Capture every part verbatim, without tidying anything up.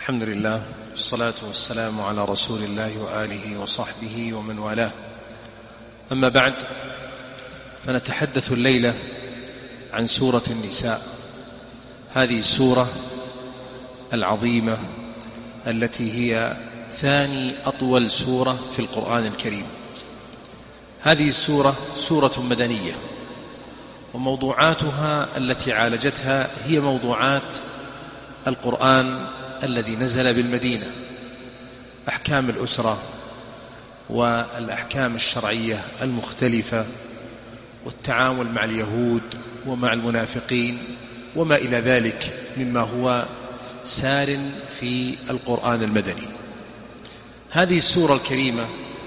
الحمد لله والصلاة والسلام على رسول الله وآله وصحبه ومن والاه. أما بعد، فنتحدث الليلة عن سورة النساء، هذه السورة العظيمة التي هي ثاني أطول سورة في القرآن الكريم. هذه السورة سورة مدنية، وموضوعاتها التي عالجتها هي موضوعات القرآن الذي نزل بالمدينة: أحكام الأسرة والأحكام الشرعية المختلفة، والتعامل مع اليهود ومع المنافقين وما إلى ذلك مما هو سار في القرآن المدني. هذه السورة الكريمة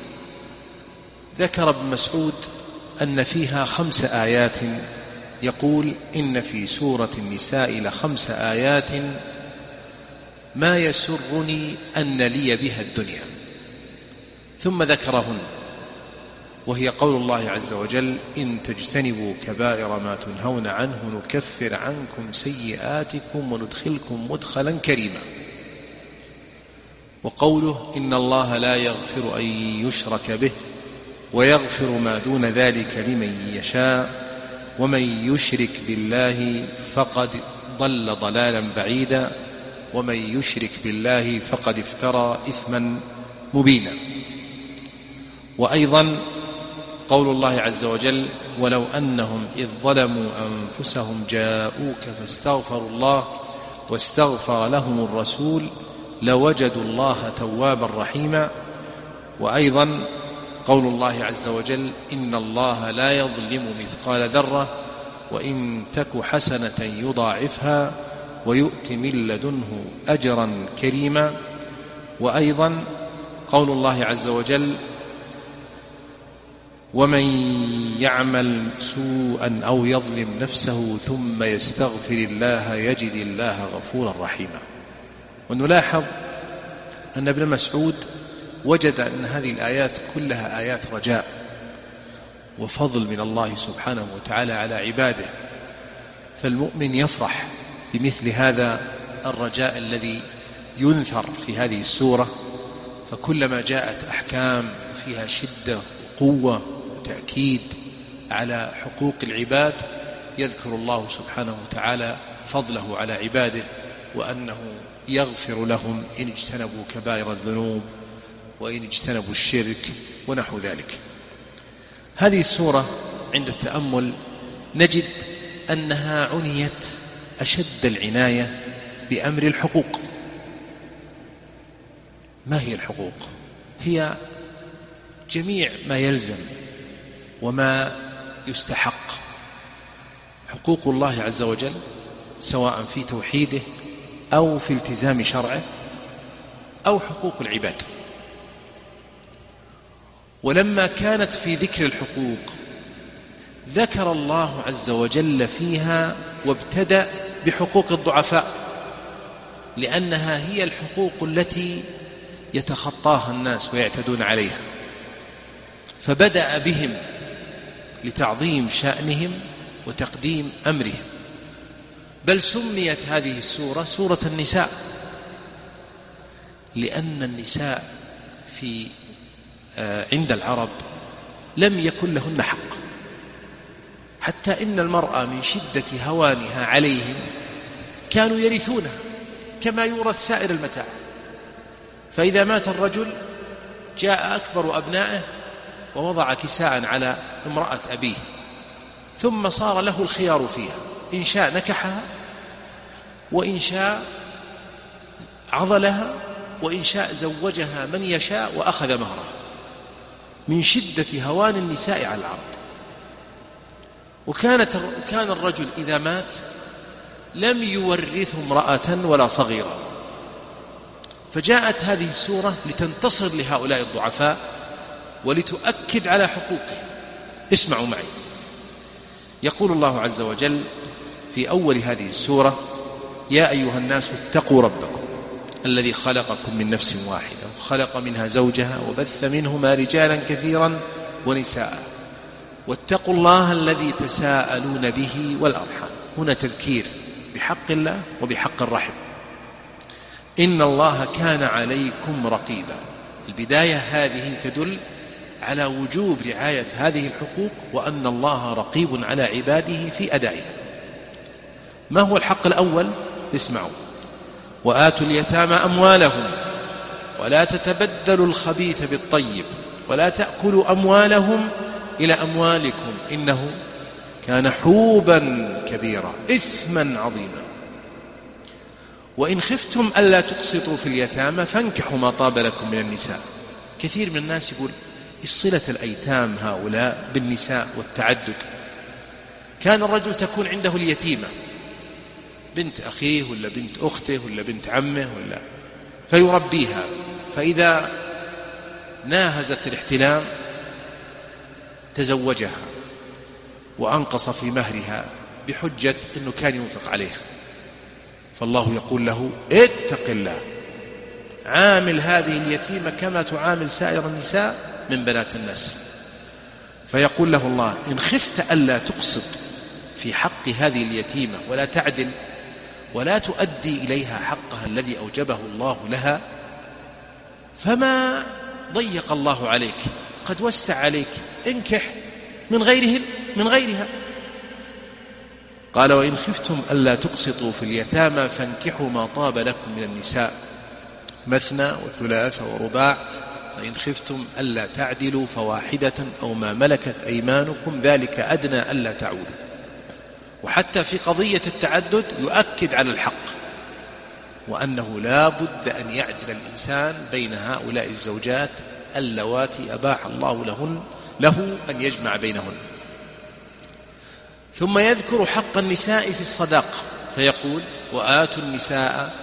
ذكر ابن مسعود أن فيها خمس آيات، يقول: إن في سورة النساء لخمس آيات ما يسرني أن لي بها الدنيا. ثم ذكرهن، وهي قول الله عز وجل: إن تجتنبوا كبائر ما تنهون عنه نكفر عنكم سيئاتكم وندخلكم مدخلا كريما. وقوله: إن الله لا يغفر أن يشرك به ويغفر ما دون ذلك لمن يشاء ومن يشرك بالله فقد ضل ضلالا بعيدا ومن يشرك بالله فقد افترى إثما مبينا. وأيضا قول الله عز وجل: ولو أنهم إذ ظلموا أنفسهم جاءوك فاستغفروا الله واستغفر لهم الرسول لوجدوا الله توابا رحيما. وأيضا قول الله عز وجل: إن الله لا يظلم مثقال ذرة وإن تك حسنة يضاعفها ويؤت من لدنه أجرا كريما. وأيضا قول الله عز وجل: ومن يعمل سوءا أو يظلم نفسه ثم يستغفر الله يجد الله غفورا رحيما. ونلاحظ أن ابن مسعود وجد أن هذه الآيات كلها آيات رجاء وفضل من الله سبحانه وتعالى على عباده، فالمؤمن يفرح بمثل هذا الرجاء الذي ينثر في هذه السورة. فكلما جاءت أحكام فيها شدة وقوة وتأكيد على حقوق العباد يذكر الله سبحانه وتعالى فضله على عباده، وأنه يغفر لهم إن اجتنبوا كبائر الذنوب وإن اجتنبوا الشرك ونحو ذلك. هذه السورة عند التأمل نجد أنها عنيت أشد العناية بأمر الحقوق. ما هي الحقوق؟ هي جميع ما يلزم وما يستحق، حقوق الله عز وجل سواء في توحيده أو في التزام شرعه أو حقوق العباد. ولما كانت في ذكر الحقوق ذكر الله عز وجل فيها وابتدأ بحقوق الضعفاء، لأنها هي الحقوق التي يتخطاها الناس ويعتدون عليها، فبدأ بهم لتعظيم شأنهم وتقديم أمرهم. بل سميت هذه السورة سورة النساء، لأن النساء في عند العرب لم يكن لهن حق، حتى إن المرأة من شدة هوانها عليهم كانوا يرثونها كما يورث سائر المتاع. فإذا مات الرجل جاء أكبر أبنائه ووضع كساء على امرأة أبيه، ثم صار له الخيار فيها، إن شاء نكحها وإن شاء عضلها وإن شاء زوجها من يشاء وأخذ مهرها، من شدة هوان النساء على العرب. وكانت كان الرجل إذا مات لم يورثه امرأة ولا صغيرة، فجاءت هذه السورة لتنتصر لهؤلاء الضعفاء ولتؤكد على حقوقهم. اسمعوا معي، يقول الله عز وجل في أول هذه السورة: يا أيها الناس اتقوا ربكم الذي خلقكم من نفس واحدة وخلق منها زوجها وبث منهما رجالا كثيرا ونساء واتقوا الله الذي تساءلون به والأرحام. هنا تذكير بحق الله وبحق الرحم. إن الله كان عليكم رقيبا. البداية هذه تدل على وجوب رعاية هذه الحقوق، وأن الله رقيب على عباده في أدائها. ما هو الحق الأول؟ اسمعوا: وآتوا اليتامى أموالهم ولا تتبدلوا الخبيث بالطيب ولا تأكلوا أموالهم إلى أموالكم إنه كان حوبا كبيرا إثما عظيما. وإن خفتم ألا تقسطوا في اليتامى فانكحوا ما طاب لكم من النساء. كثير من الناس يقول صلة الأيتام هؤلاء بالنساء والتعدد. كان الرجل تكون عنده اليتيمة، بنت أخيه ولا بنت أخته ولا بنت عمه ولا، فيربيها، فإذا ناهزت الاحتلام تزوجها وأنقص في مهرها بحجة أنه كان ينفق عليها. فالله يقول له: اتق الله، عامل هذه اليتيمة كما تعامل سائر النساء من بنات الناس. فيقول له الله: إن خفت ألا تقسط في حق هذه اليتيمة ولا تعدل ولا تؤدي إليها حقها الذي أوجبه الله لها، فما ضيق الله عليك، قد وسع عليك، انكح من غيرهن من غيرها. قال: وإن خفتم ألا تقسطوا في اليتامى فانكحوا ما طاب لكم من النساء مثنى وثلاث ورباع، فإن خفتم ألا تعدلوا فواحدة أو ما ملكت أيمانكم ذلك أدنى ألا تعودوا. وحتى في قضية التعدد يؤكد على الحق، وأنه لا بد أن يعدل الإنسان بين هؤلاء الزوجات اللواتي أباح الله لهن له أن يجمع بينهن. ثم يذكر حق النساء في الصداق فيقول: وآتوا النساء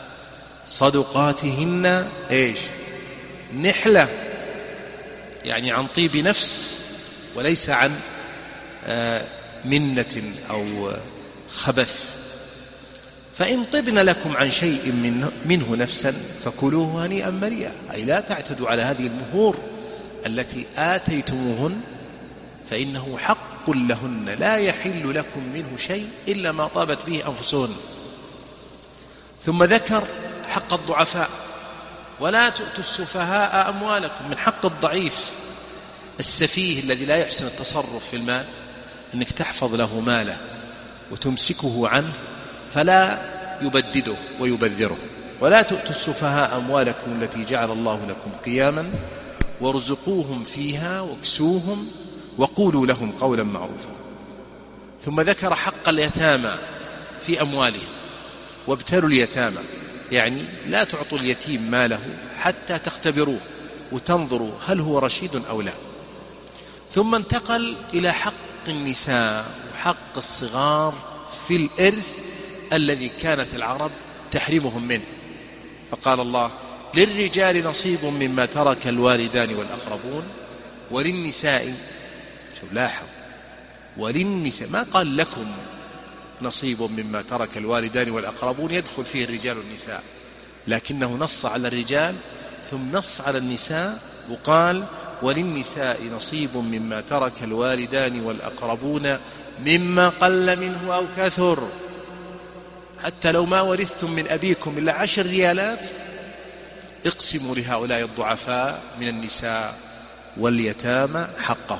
صدقاتهن إيش؟ نحلة، يعني عن طيب نفس وليس عن آه منة أو خبث. فإن طبن لكم عن شيء منه, منه نفسا فكلوه هنيئا مريئا، أي لا تعتدوا على هذه المهور التي آتيتموهن، فإنه حق لهن لا يحل لكم منه شيء إلا ما طابت به أنفسهن. ثم ذكر حق الضعفاء: ولا تؤتوا السفهاء أموالكم. من حق الضعيف السفيه الذي لا يحسن التصرف في المال أنك تحفظ له ماله وتمسكه عنه فلا يبدده ويبذره. ولا تؤتوا السفهاء أموالكم التي جعل الله لكم قياما وارزقوهم فيها واكسوهم وقولوا لهم قولا معروفا. ثم ذكر حق اليتامى في أموالهم: وابتلوا اليتامى، يعني لا تعطوا اليتيم ماله حتى تختبروه وتنظروا هل هو رشيد أو لا. ثم انتقل إلى حق النساء وحق الصغار في الإرث الذي كانت العرب تحرمهم منه، فقال الله: للرجال نصيب مما ترك الوالدان والأقربون وللنساء. شوف لاحظ، وللنساء، ما قال لكم نصيب مما ترك الوالدان والأقربون يدخل فيه الرجال والنساء، لكنه نص على الرجال ثم نص على النساء وقال: وللنساء نصيب مما ترك الوالدان والأقربون مما قل منه أو كثر. حتى لو ما ورثتم من أبيكم إلا عشر ريالات اقسموا لهؤلاء الضعفاء من النساء واليتامى حقهم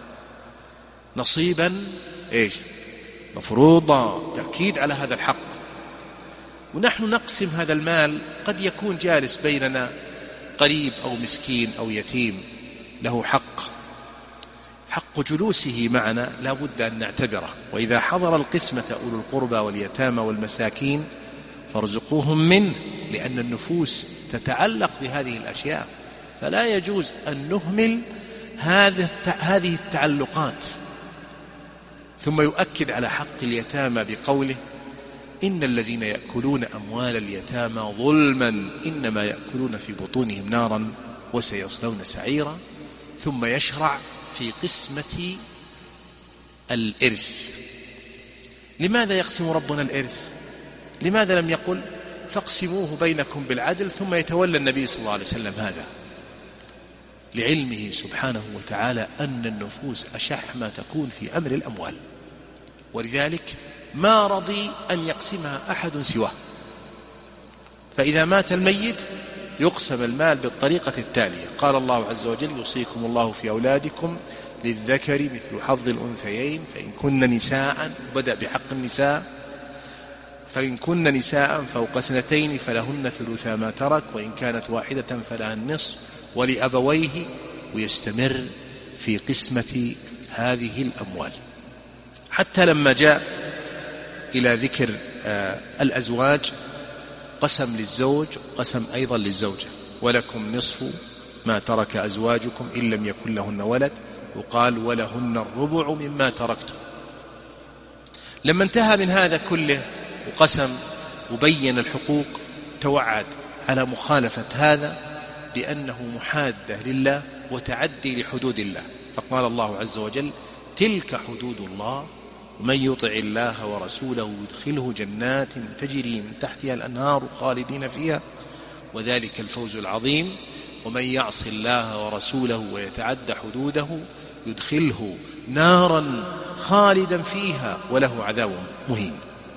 نصيبا إيش؟ مفروضا، تأكيد على هذا الحق. ونحن نقسم هذا المال، قد يكون جالس بيننا قريب أو مسكين أو يتيم له حق، حق جلوسه معنا لا بد أن نعتبره. وإذا حضر القسمة أولو القربى واليتامى والمساكين فارزقوهم منه، لأن النفوس تتعلق بهذه الأشياء، فلا يجوز أن نهمل هذه التعلقات. ثم يؤكد على حق اليتامى بقوله: إن الذين يأكلون أموال اليتامى ظلما إنما يأكلون في بطونهم نارا وسيصلون سعيرا. ثم يشرع في قسمة الإرث. لماذا يقسم ربنا الإرث؟ لماذا لم يقل فاقسموه بينكم بالعدل ثم يتولى النبي صلى الله عليه وسلم هذا؟ لعلمه سبحانه وتعالى أن النفوس أشح ما تكون في أمر الأموال، ولذلك ما رضي أن يقسمها أحد سواه. فإذا مات الميت يقسم المال بالطريقة التالية. قال الله عز وجل: يوصيكم الله في أولادكم للذكر مثل حظ الأنثيين فإن كن نساء، بدأ بحق النساء، فإن كن نساء فوق اثنتين فلهن ثلثا ما ترك وإن كانت واحدة فلها النصف ولأبويه، ويستمر في قسمة هذه الأموال حتى لما جاء إلى ذكر آه الأزواج قسم للزوج قسم أيضا للزوجة: ولكم نصف ما ترك أزواجكم إن لم يكن لهن ولد، وقال: ولهن الربع مما تركتم. لما انتهى من هذا كله وقسم وبين الحقوق توعد على مخالفة هذا بأنه محادة لله وتعدي لحدود الله، فقال الله عز وجل: تلك حدود الله ومن يطع الله ورسوله يدخله جنات تجري من تحتها الأنهار خالدين فيها وذلك الفوز العظيم، ومن يعص الله ورسوله ويتعد حدوده يدخله نارا خالدا فيها وله عذاب مهين.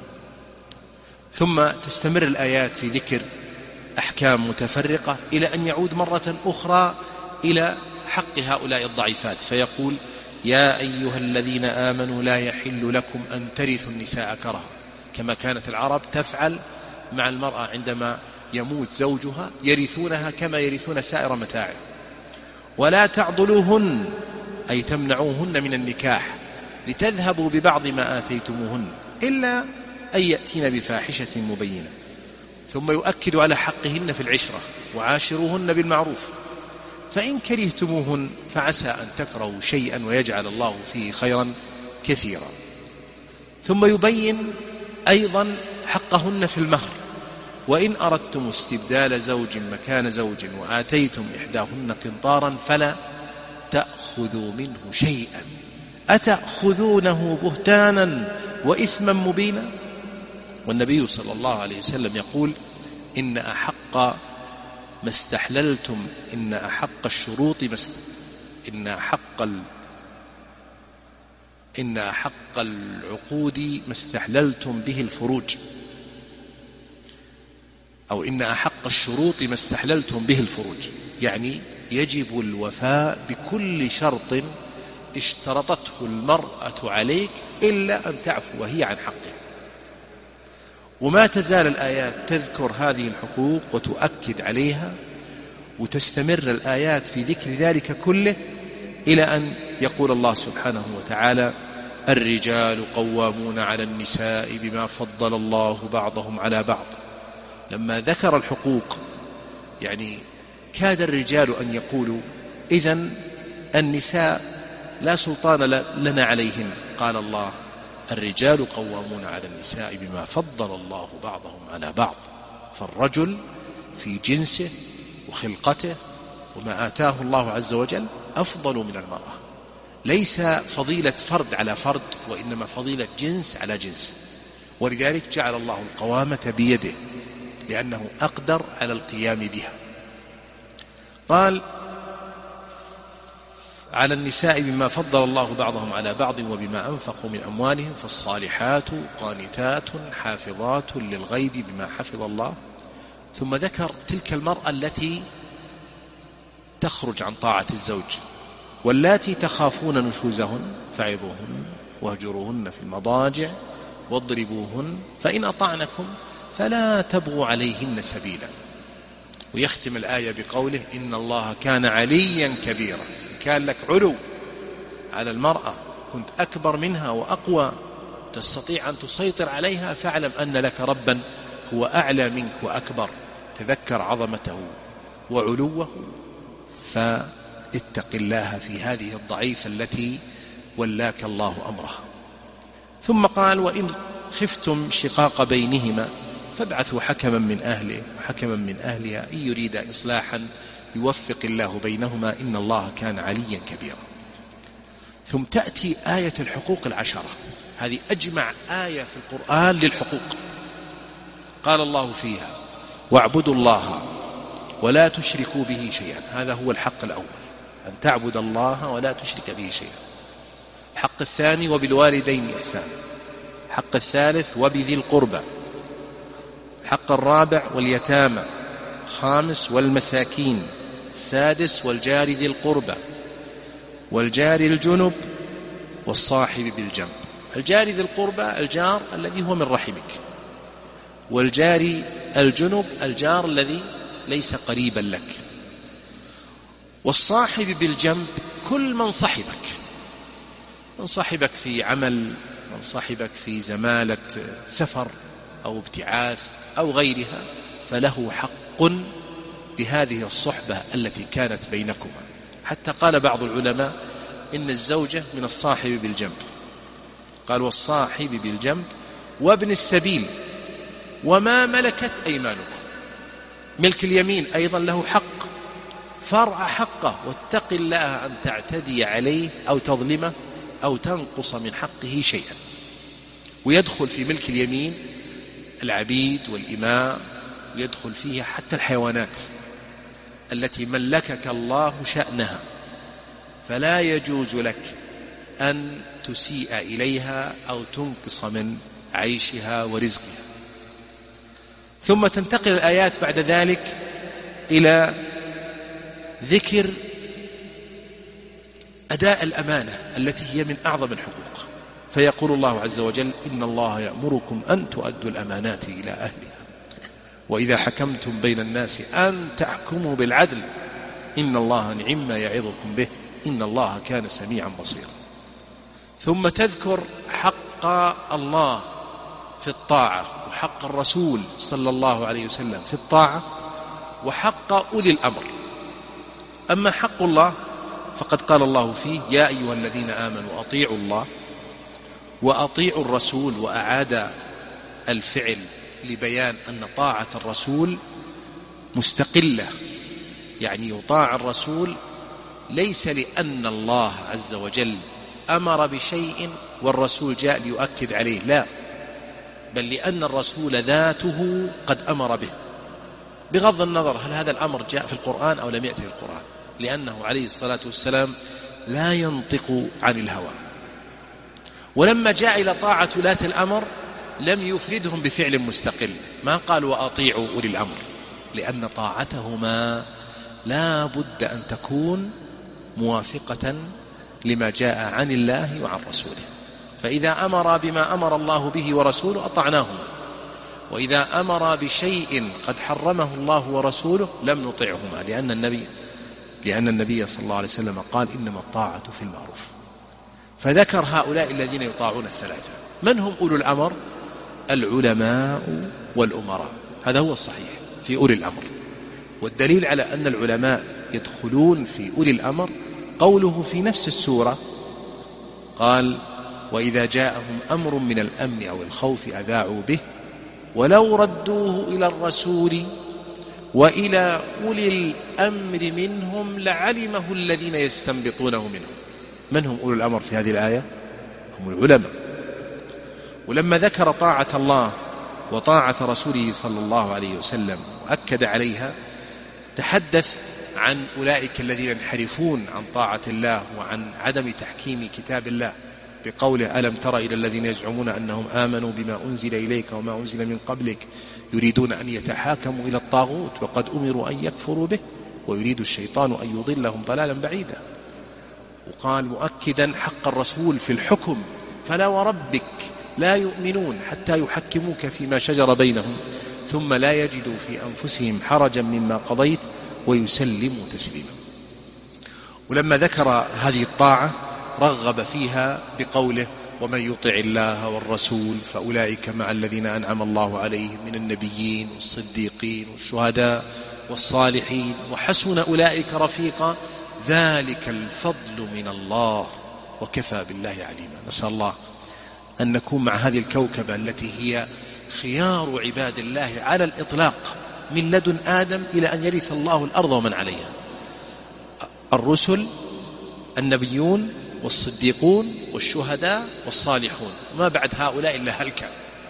ثم تستمر الآيات في ذكر أحكام متفرقة إلى أن يعود مرة أخرى إلى حق هؤلاء الضعيفات فيقول: يا أيها الذين آمنوا لا يحل لكم أن ترثوا النساء كرها، كما كانت العرب تفعل مع المرأة عندما يموت زوجها، يرثونها كما يرثون سائر متاعه. ولا تعضلوهن أي تمنعوهن من النكاح لتذهبوا ببعض ما آتيتموهن إلا أن يأتين بفاحشة مبينة. ثم يؤكد على حقهن في العشرة: وعاشروهن بالمعروف، فإن كرهتموهن فعسى أن تكرهوا شيئا ويجعل الله فيه خيرا كثيرا. ثم يبين أيضا حقهن في المهر: وإن أردتم استبدال زوج مكان زوج وآتيتم إحداهن قنطارا فلا تأخذوا منه شيئا أتأخذونه بهتانا وإثما مبينا. والنبي صلى الله عليه وسلم يقول: إن أحق ما استحللتم إن أحق الشروط مست إن أحق ال... إن أحق العقود ما استحللتم به الفروج، أو إن أحق الشروط ما استحللتم به الفروج، يعني يجب الوفاء بكل شرط اشترطته المرأة عليك إلا أن تعفو وهي عن حقه. وما تزال الآيات تذكر هذه الحقوق وتؤكد عليها، وتستمر الآيات في ذكر ذلك كله إلى أن يقول الله سبحانه وتعالى: الرجال قوامون على النساء بما فضل الله بعضهم على بعض. لما ذكر الحقوق يعني كاد الرجال أن يقولوا: إذن النساء لا سلطان لنا عليهن. قال الله: الرجال قوامون على النساء بما فضل الله بعضهم على بعض. فالرجل في جنسه وخلقته وما آتاه الله عز وجل أفضل من المرأة، ليس فضيلة فرد على فرد، وإنما فضيلة جنس على جنس. ولذلك جعل الله القوامة بيده لأنه أقدر على القيام بها. قال: على النساء بما فضل الله بعضهم على بعض وبما أنفقوا من أموالهم، فالصالحات قانتات حافظات للغيب بما حفظ الله. ثم ذكر تلك المرأة التي تخرج عن طاعة الزوج: واللاتي تخافون نشوزهن فعظوهن واهجروهن في المضاجع واضربوهن فإن أطعنكم فلا تبغوا عليهن سبيلا. ويختم الآية بقوله: إن الله كان عليا كبيرا. إن كان لك علو على المرأة، كنت أكبر منها وأقوى، تستطيع أن تسيطر عليها، فاعلم أن لك ربا هو أعلى منك وأكبر. تذكر عظمته وعلوه، فاتق الله في هذه الضعيفة التي ولاك الله أمرها. ثم قال: وإن خفتم شقاق بينهما فابعثوا حكما من أهله وحكما من أهلها إن يريد إصلاحا يوفق الله بينهما إن الله كان عليا كبيرا. ثم تأتي آية الحقوق العشرة، هذه أجمع آية في القرآن للحقوق. قال الله فيها: واعبدوا الله ولا تشركوا به شيئا. هذا هو الحق الأول، أن تعبد الله ولا تشرك به شيئا. الحق الثاني: وبالوالدين إحسانا. الحق الثالث: وبذي القربى. حق الرابع واليتامى. خامس والمساكين. سادس والجار ذي القربى والجار الجنب والصاحب بالجنب. الجار ذي القربى الجار الذي هو من رحمك، والجار الجنب الجار الذي ليس قريبا لك، والصاحب بالجنب كل من صحبك، من صحبك في عمل، من صحبك في زمالة سفر أو ابتعاث أو غيرها، فله حق بهذه الصحبة التي كانت بينكما. حتى قال بعض العلماء إن الزوجة من الصاحب بالجنب، قال والصاحب بالجنب وابن السبيل وما ملكت أيمانكم. ملك اليمين أيضا له حق، فرع حقه، واتق الله أن تعتدي عليه أو تظلمه أو تنقص من حقه شيئا. ويدخل في ملك اليمين العبيد والإماء، ويدخل فيها حتى الحيوانات التي ملكك الله شأنها، فلا يجوز لك أن تسيء إليها أو تنقص من عيشها ورزقها. ثم تنتقل الآيات بعد ذلك إلى ذكر أداء الأمانة التي هي من أعظم الحقوق، فيقول الله عز وجل إن الله يأمركم أن تؤدوا الأمانات إلى أهلها وإذا حكمتم بين الناس أن تحكموا بالعدل إن الله نعم ما يعظكم به إن الله كان سميعا بصيرا. ثم تذكر حق الله في الطاعة وحق الرسول صلى الله عليه وسلم في الطاعة وحق أولي الأمر. أما حق الله فقد قال الله فيه يا أيها الذين آمنوا أطيعوا الله وأطيعوا الرسول، وأعاد الفعل لبيان أن طاعة الرسول مستقلة، يعني يطاع الرسول ليس لأن الله عز وجل أمر بشيء والرسول جاء ليؤكد عليه، لا، بل لأن الرسول ذاته قد أمر به، بغض النظر هل هذا الأمر جاء في القرآن أو لم يأتي في القرآن، لأنه عليه الصلاة والسلام لا ينطق عن الهوى. ولما جاء إلى طاعة ولاة الأمر لم يفردهم بفعل مستقل، ما قال وأطيعوا أولي الأمر، لأن طاعتهما لا بد أن تكون موافقة لما جاء عن الله وعن رسوله. فإذا أمر بما أمر الله به ورسوله أطعناهما، وإذا أمر بشيء قد حرمه الله ورسوله لم نطعهما، لأن النبي لأن النبي صلى الله عليه وسلم قال إنما الطاعة في المعروف. فذكر هؤلاء الذين يطاعون الثلاثة. من هم أولو الأمر؟ العلماء والأمراء، هذا هو الصحيح في أولي الأمر. والدليل على أن العلماء يدخلون في أولي الأمر قوله في نفس السورة قال وإذا جاءهم أمر من الأمن أو الخوف أذاعوا به ولو ردوه إلى الرسول وإلى أولي الأمر منهم لعلمه الذين يستنبطونه منهم. من هم أولي الأمر في هذه الآية؟ هم العلماء. ولما ذكر طاعة الله وطاعة رسوله صلى الله عليه وسلم وأكد عليها، تحدث عن أولئك الذين ينحرفون عن طاعة الله وعن عدم تحكيم كتاب الله بقوله ألم تر إلى الذين يزعمون أنهم آمنوا بما أنزل إليك وما أنزل من قبلك يريدون أن يتحاكموا إلى الطاغوت وقد أمروا أن يكفروا به ويريد الشيطان أن يضلهم ضلالا بعيدا. وقال مؤكدا حق الرسول في الحكم فلا وربك لا يؤمنون حتى يحكموك فيما شجر بينهم ثم لا يجدوا في أنفسهم حرجا مما قضيت ويسلموا تسليما. ولما ذكر هذه الطاعة رغب فيها بقوله ومن يطع الله والرسول فأولئك مع الذين أنعم الله عليهم من النبيين والصديقين والشهداء والصالحين وحسن أولئك رفيقا ذلك الفضل من الله وكفى بالله عليما. نسأل الله أن نكون مع هذه الكوكبة التي هي خيار عباد الله على الإطلاق من لدن آدم إلى أن يرث الله الأرض ومن عليها، الرسل النبيون والصديقون والشهداء والصالحون، وما بعد هؤلاء إلا هلكا.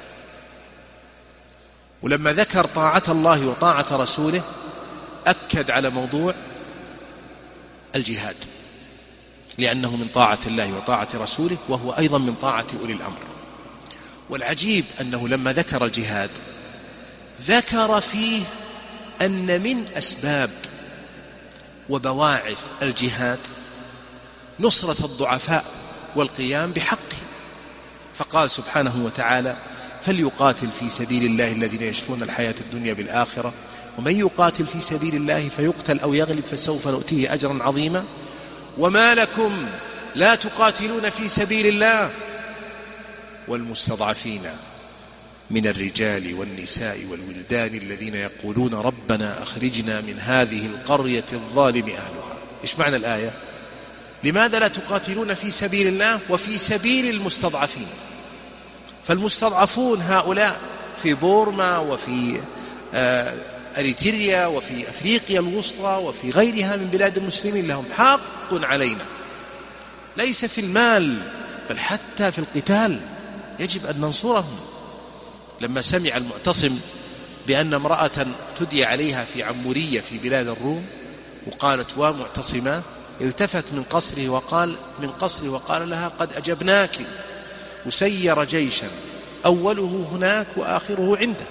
ولما ذكر طاعة الله وطاعة رسوله أكد على موضوع الجهاد، لأنه من طاعة الله وطاعة رسوله وهو أيضا من طاعة أولي الأمر. والعجيب أنه لما ذكر الجهاد ذكر فيه أن من أسباب وبواعث الجهاد نصرة الضعفاء والقيام بحقه، فقال سبحانه وتعالى: فليقاتل في سبيل الله الذين يشرون الحياة الدنيا بالآخرة ومن يقاتل في سبيل الله فيقتل أو يغلب فسوف نؤتيه أجرا عظيما وما لكم لا تقاتلون في سبيل الله والمستضعفين من الرجال والنساء والولدان الذين يقولون ربنا أخرجنا من هذه القرية الظالم أهلها. إيش معنى الآية؟ لماذا لا تقاتلون في سبيل الله وفي سبيل المستضعفين؟ فالمستضعفون هؤلاء في بورما وفي أريتريا وفي أفريقيا الوسطى وفي غيرها من بلاد المسلمين لهم حق علينا، ليس في المال بل حتى في القتال يجب أن ننصرهم. لما سمع المعتصم بأن امرأة تدي عليها في عمورية في بلاد الروم وقالت: ومعتصمة، التفت من قصره وقال من قصره وقال لها: قد أجبناك. وسير جيشا أوله هناك وآخره عنده،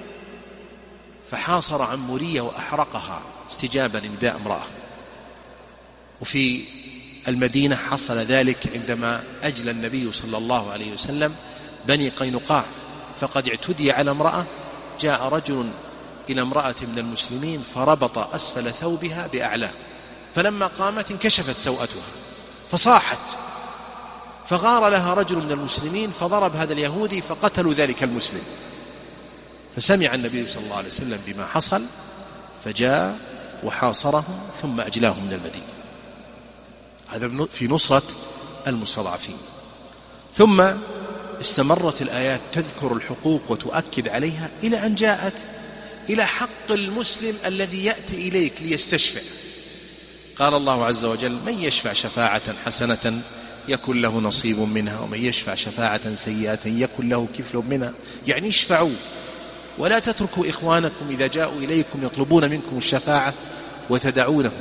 فحاصر عمورية وأحرقها استجابة لنداء امرأة. وفي المدينة حصل ذلك عندما أجلى النبي صلى الله عليه وسلم بني قينقاع، فقد اعتدي على امرأة، جاء رجل إلى امرأة من المسلمين فربط أسفل ثوبها بأعلاه، فلما قامت انكشفت سوءتها فصاحت، فغار لها رجل من المسلمين فضرب هذا اليهودي فقتلوا ذلك المسلم. فسمع النبي صلى الله عليه وسلم بما حصل فجاء وحاصرهم ثم أجلاهم من المدينة. هذا في نصرة المستضعفين. ثم استمرت الآيات تذكر الحقوق وتؤكد عليها إلى أن جاءت إلى حق المسلم الذي يأتي إليك ليستشفع. قال الله عز وجل: من يشفع شفاعة حسنة يكن له نصيب منها ومن يشفع شفاعة سيئة يكن له كفل منها. يعني اشفعوا ولا تتركوا إخوانكم إذا جاءوا إليكم يطلبون منكم الشفاعة وتدعونهم.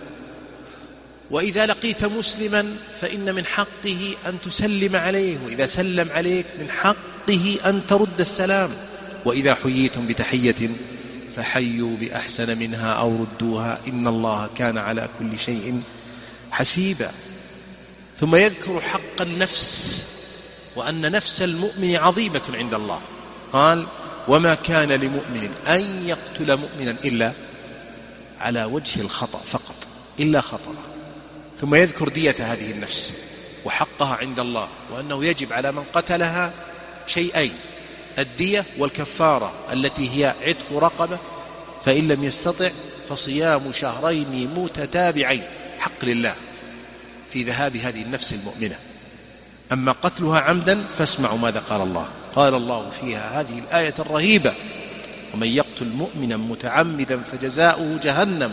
وإذا لقيت مسلما فإن من حقه أن تسلم عليه، وإذا سلم عليك من حقه أن ترد السلام، وإذا حييتم بتحية فحيوا بأحسن منها أو ردوها إن الله كان على كل شيء حسيبا. ثم يذكر حق النفس وأن نفس المؤمن عظيمة عند الله. قال: وما كان لمؤمن أن يقتل مؤمنا إلا على وجه الخطأ فقط، إلا خطأ. ثم يذكر دية هذه النفس وحقها عند الله، وأنه يجب على من قتلها شيئين: الدية والكفارة التي هي عتق رقبة، فإن لم يستطع فصيام شهرين متتابعين، حق لله في ذهاب هذه النفس المؤمنة. أما قتلها عمدا فاسمعوا ماذا قال الله. قال الله فيها هذه الآية الرهيبة: ومن يقتل مؤمنا متعمدا فجزاؤه جهنم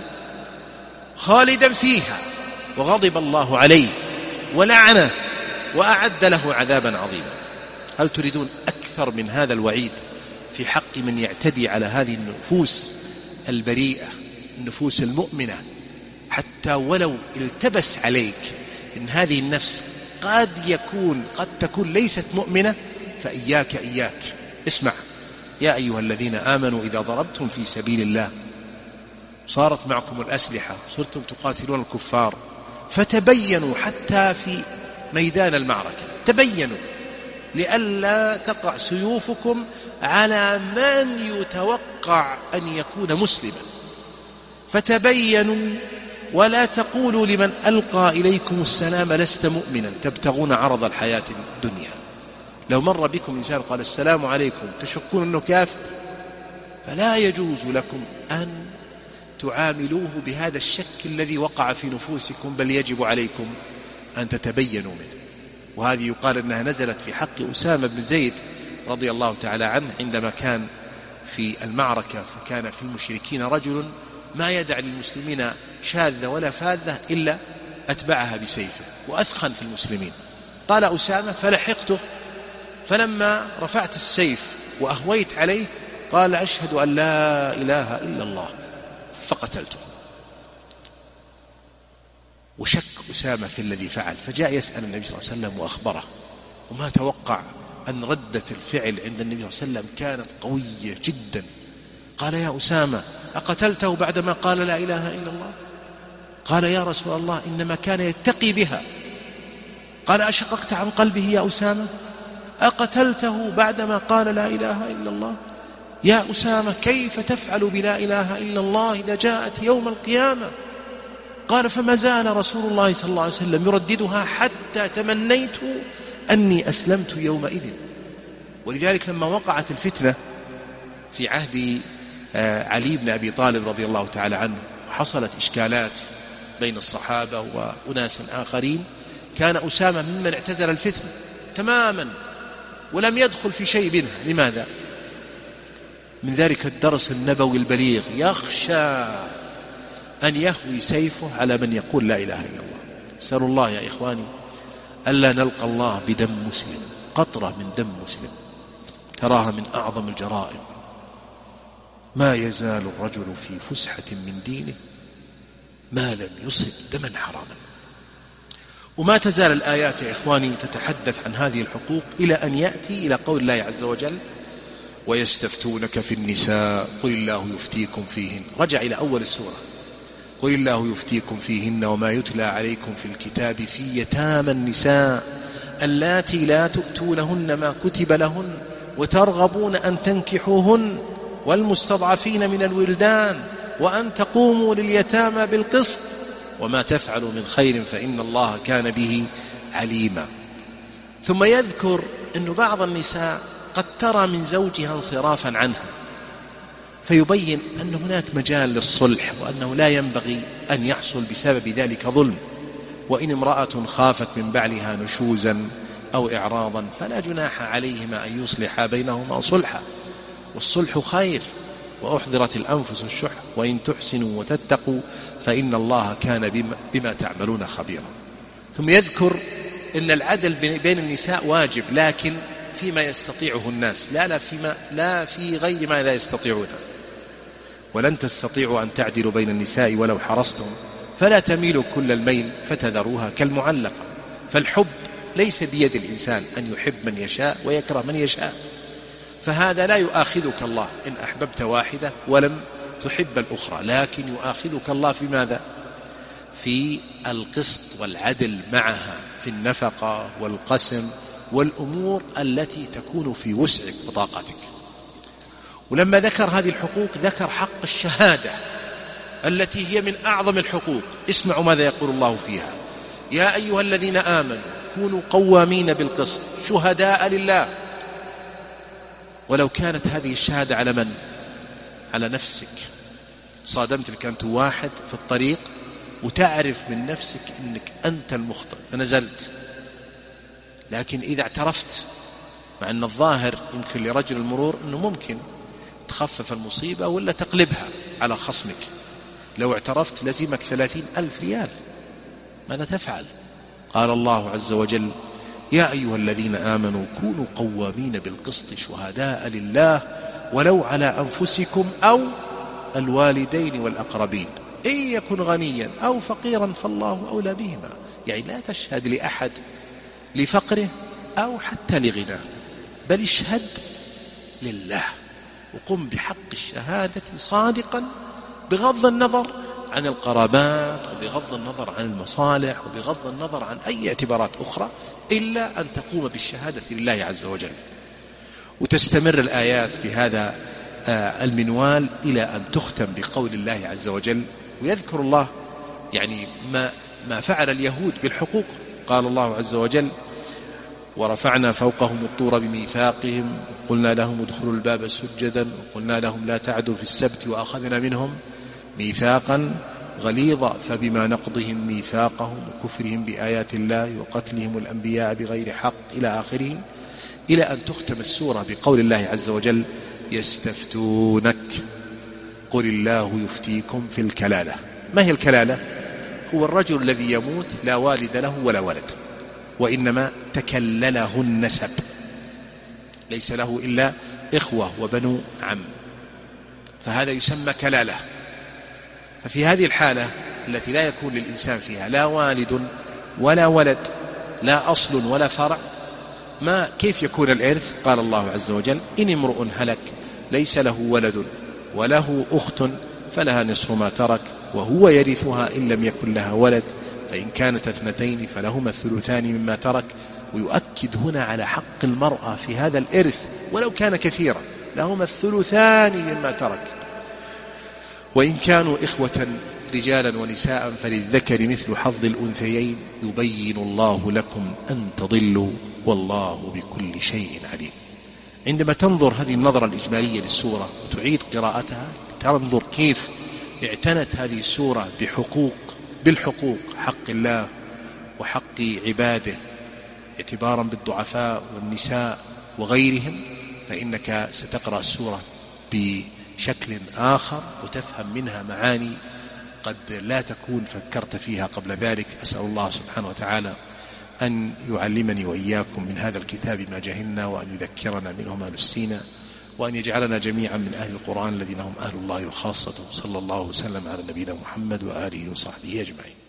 خالدا فيها وغضب الله عليه ولعنه وأعد له عذابا عظيما. هل تريدون أكثر من هذا الوعيد في حق من يعتدي على هذه النفوس البريئة، النفوس المؤمنة؟ حتى ولو التبس عليك إن هذه النفس قد يكون قد تكون ليست مؤمنة، فإياك إياك اسمع: يا أيها الذين آمنوا إذا ضربتم في سبيل الله صارت معكم الأسلحة صرتم تقاتلون الكفار فتبينوا، حتى في ميدان المعركة تبينوا لئلا تقع سيوفكم على من يتوقع أن يكون مسلما، فتبينوا ولا تقولوا لمن ألقى إليكم السلام لست مؤمنا تبتغون عرض الحياة الدنيا. لو مر بكم إنسان قال السلام عليكم تشكون أنه كافر، فلا يجوز لكم أن تعاملوه بهذا الشك الذي وقع في نفوسكم، بل يجب عليكم أن تتبينوا منه. وهذه يقال أنها نزلت في حق أسامة بن زيد رضي الله تعالى عنه عندما كان في المعركة، فكان في المشركين رجل ما يدع للمسلمين شاذة ولا فاذة إلا أتبعها بسيفه وأثخن في المسلمين. قال أسامة: فلحقته، فلما رفعت السيف وأهويت عليه قال: أشهد أن لا إله إلا الله، فقتلته. وشك أسامة في الذي فعل، فجاء يسأل النبي صلى الله عليه وسلم وأخبره، وما توقع أن ردة الفعل عند النبي صلى الله عليه وسلم كانت قوية جدا، قال يا أسامة أقتلته بعدما قال لا إله إلا الله؟ قال يا رسول الله إنما كان يتقي بها. قال أشققت عن قلبه يا أسامة؟ أقتلته بعدما قال لا إله إلا الله؟ يا أسامة كيف تفعل بلا إله إلا الله إذا جاءت يوم القيامة؟ قال فما زال رسول الله صلى الله عليه وسلم يرددها حتى تمنيت أني أسلمت يومئذ. ولذلك لما وقعت الفتنة في عهد علي بن أبي طالب رضي الله تعالى عنه حصلت إشكالات بين الصحابة وأناس آخرين، كان أسامة ممن اعتزل الفتنة تماما ولم يدخل في شيء منها. لماذا؟ من ذلك الدرس النبوي البليغ، يخشى أن يهوي سيفه على من يقول لا إله إلا الله. أسأل الله يا إخواني ألا نلقى الله بدم مسلم، قطرة من دم مسلم تراها من أعظم الجرائم. ما يزال الرجل في فسحة من دينه ما لم يصب دما حراما. وما تزال الآيات يا إخواني تتحدث عن هذه الحقوق إلى أن يأتي إلى قول الله عز وجل ويستفتونك في النساء قل الله يفتيكم فيهن. رجع إلى أول السورة، قل الله يفتيكم فيهن وما يتلى عليكم في الكتاب في يتامى النساء اللاتي لا تؤتونهن ما كتب لهن وترغبون أن تنكحوهن والمستضعفين من الولدان وأن تقوموا لليتامى بالقسط وما تفعلوا من خير فإن الله كان به عليما. ثم يذكر أن بعض النساء قد ترى من زوجها انصرافا عنها، فيبين أن هناك مجال للصلح وأنه لا ينبغي أن يحصل بسبب ذلك ظلم. وإن امرأة خافت من بعلها نشوزا أو إعراضا فلا جناح عليهما أن يصلحا بينهما صلحا، والصلح خير، وأحضرت الأنفس الشح وإن تحسنوا وتتقوا فإن الله كان بما, بما تعملون خبيرا. ثم يذكر أن العدل بين النساء واجب، لكن فيما يستطيعه الناس، لا, لا, فيما لا في غير ما لا يستطيعون. ولن تستطيعوا أن تعدلوا بين النساء ولو حرصتم فلا تميلوا كل الميل فتذروها كالمعلقة. فالحب ليس بيد الإنسان أن يحب من يشاء ويكره من يشاء، فهذا لا يؤاخذك الله إن أحببت واحدة ولم تحب الأخرى، لكن يؤاخذك الله في ماذا؟ في القسط والعدل معها في النفقة والقسم والأمور التي تكون في وسعك وطاقتك. ولما ذكر هذه الحقوق ذكر حق الشهادة التي هي من أعظم الحقوق. اسمعوا ماذا يقول الله فيها: يا أيها الذين آمنوا كونوا قوامين بالقسط شهداء لله. ولو كانت هذه الشهادة على من؟ على نفسك. صادمت لك أنت واحد في الطريق وتعرف من نفسك أنك أنت المخطئ فنزلت، لكن إذا اعترفت، مع أن الظاهر يمكن لرجل المرور أنه ممكن تخفف المصيبة ولا تقلبها على خصمك، لو اعترفت لزمك ثلاثين ألف ريال، ماذا تفعل؟ قال الله عز وجل: يا أيها الذين آمنوا كونوا قوامين بالقسط شهداء لله ولو على أنفسكم أو الوالدين والأقربين إن يكن غنيا أو فقيرا فالله أولى بهما. يعني لا تشهد لأحد لفقره أو حتى لغناه، بل اشهد لله وقم بحق الشهادة صادقا بغض النظر عن القرابات وبغض النظر عن المصالح وبغض النظر عن أي اعتبارات أخرى، إلا أن تقوم بالشهادة لله عز وجل. وتستمر الآيات بهذا المنوال إلى أن تختم بقول الله عز وجل. ويذكر الله يعني ما, ما فعل اليهود بالحقوق. قال الله عز وجل: ورفعنا فوقهم الطور بميثاقهم قلنا لهم ادخلوا الباب سجدا وقلنا لهم لا تعدوا في السبت وأخذنا منهم ميثاقا غليظا فبما نقضهم ميثاقهم وكفرهم بآيات الله وقتلهم الأنبياء بغير حق إلى آخره، إلى أن تختم السورة بقول الله عز وجل: يستفتونك قل الله يفتيكم في الكلالة. ما هي الكلالة؟ هو الرجل الذي يموت لا والد له ولا ولد، وإنما تكلله النسب، ليس له إلا إخوة وبنو عم، فهذا يسمى كلالة. ففي هذه الحالة التي لا يكون للإنسان فيها لا والد ولا ولد، لا أصل ولا فرع، ما كيف يكون الإرث؟ قال الله عز وجل: إن امرؤ هلك ليس له ولد وله أخت فلها نصف ما ترك وهو يرثها إن لم يكن لها ولد، فإن كانت اثنتين فلهما الثلثان مما ترك. ويؤكد هنا على حق المرأة في هذا الإرث ولو كان كثيرا، لهما الثلثان مما ترك. وإن كانوا إخوة رجالا ونساء فللذكر مثل حظ الأنثيين يبين الله لكم أن تضلوا والله بكل شيء عليم. عندما تنظر هذه النظرة الإجمالية للسورة وتعيد قراءتها تنظر كيف اعتنت هذه السورة بحقوق بالحقوق حق الله وحق عباده اعتبارا بالضعفاء والنساء وغيرهم، فإنك ستقرأ السورة بشكل آخر وتفهم منها معاني قد لا تكون فكرت فيها قبل ذلك. أسأل الله سبحانه وتعالى أن يعلمني وإياكم من هذا الكتاب ما جهلنا، وأن يذكرنا منه ما نسينا، وأن يجعلنا جميعا من أهل القرآن الذين هم أهل الله وخاصته. صلى الله وسلم على نبينا محمد وآله وصحبه أجمعين.